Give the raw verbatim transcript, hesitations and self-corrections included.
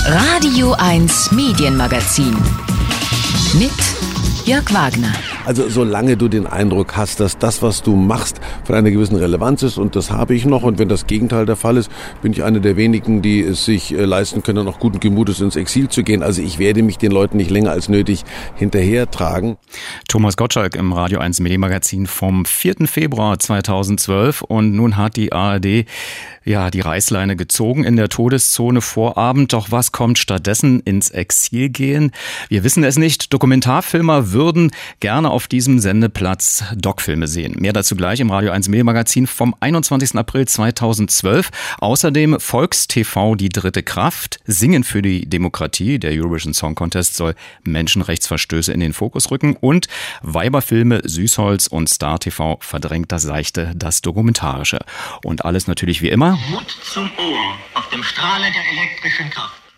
Radio eins Medienmagazin mit Jörg Wagner. Also solange du den Eindruck hast, dass das, was du machst, von einer gewissen Relevanz ist, und das habe ich noch, und wenn das Gegenteil der Fall ist, bin ich einer der wenigen, die es sich leisten können, noch guten Gemutes ins Exil zu gehen. Also ich werde mich den Leuten nicht länger als nötig hinterhertragen. Thomas Gottschalk im Radio eins Medienmagazin vom vierten Februar zweitausendzwölf, und nun hat die A R D ja die Reißleine gezogen in der Todeszone Vorabend. Doch was kommt stattdessen? Ins Exil gehen? Wir wissen es nicht. Dokumentarfilmer würden gerne auf diesem Sendeplatz Doc-Filme sehen. Mehr dazu gleich im Radio eins Medienmagazin vom einundzwanzigsten April zweitausendzwölf. Außerdem Volkstv Die dritte Kraft, Singen für die Demokratie. Der Eurovision Song Contest soll Menschenrechtsverstöße in den Fokus rücken. Und Weiberfilme Süßholz und Star T V verdrängt das Seichte, das Dokumentarische. Und alles natürlich wie immer Mut zum Ohr auf dem Strahle der elektrischen Kraft.